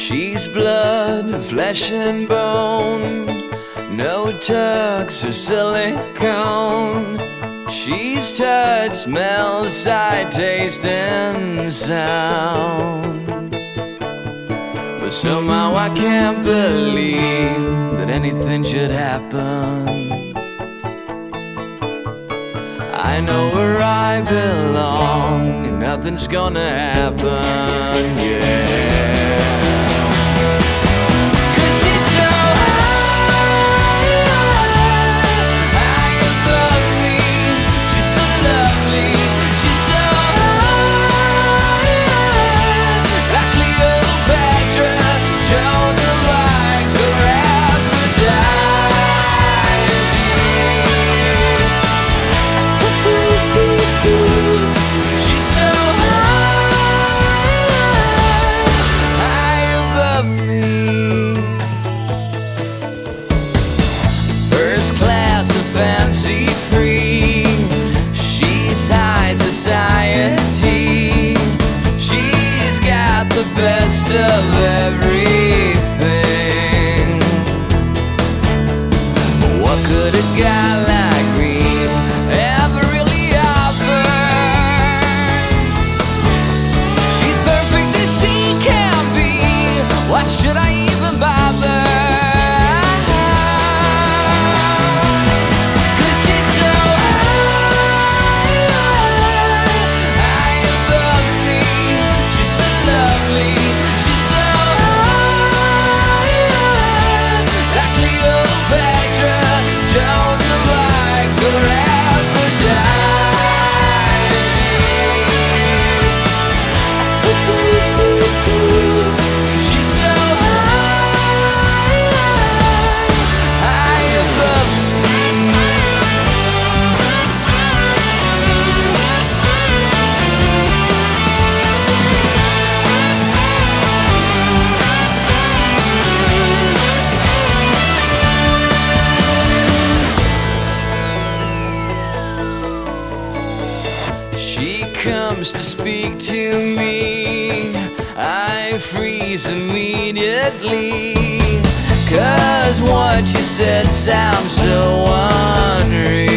She's blood, flesh and bone, no tucks or silicone. She's touch, smell, sight, taste and sound. But somehow I can't believe that anything should happen. I know where I belong and nothing's gonna happen, yeah. Fancy free, she's high society. She's got the best of everything. What could a guy like me ever really offer? She's perfect as she can be. Why should I even bother? She comes to speak to me, I freeze immediately, 'cause what she said sounds so unreal.